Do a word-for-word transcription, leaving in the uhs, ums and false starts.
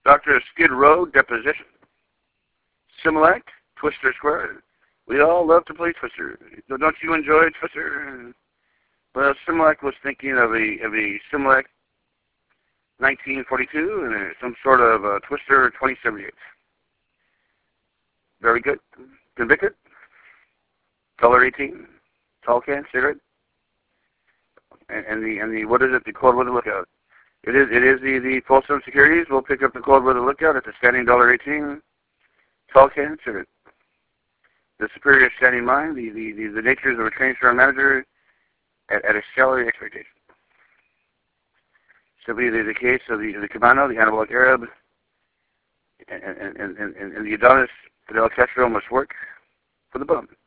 Doctor Skid Row Deposition. Similac, Twister Square. We all love to play Twister. Don't you enjoy Twister? Well, Similac was thinking of a of a Similac nineteen forty-two and uh, some sort of uh, Twister twenty seventy-eight. Very good. Convicted. Color eighteen. Tall can cigarette. And, and the and the what is it? The Cold Weather Lookout. It is it is the the Folsom Securities. We'll pick up the Cold Weather Lookout at the standing dollar eighteen. Tall can cigarette. The superior standing mind. The the the, the natures of a trained store manager at, at a salary expectation. Simply the, the case of the the Cabano, the anabolic Arab, and and and, and, and the Adonis Fidel Castro must work for the bum.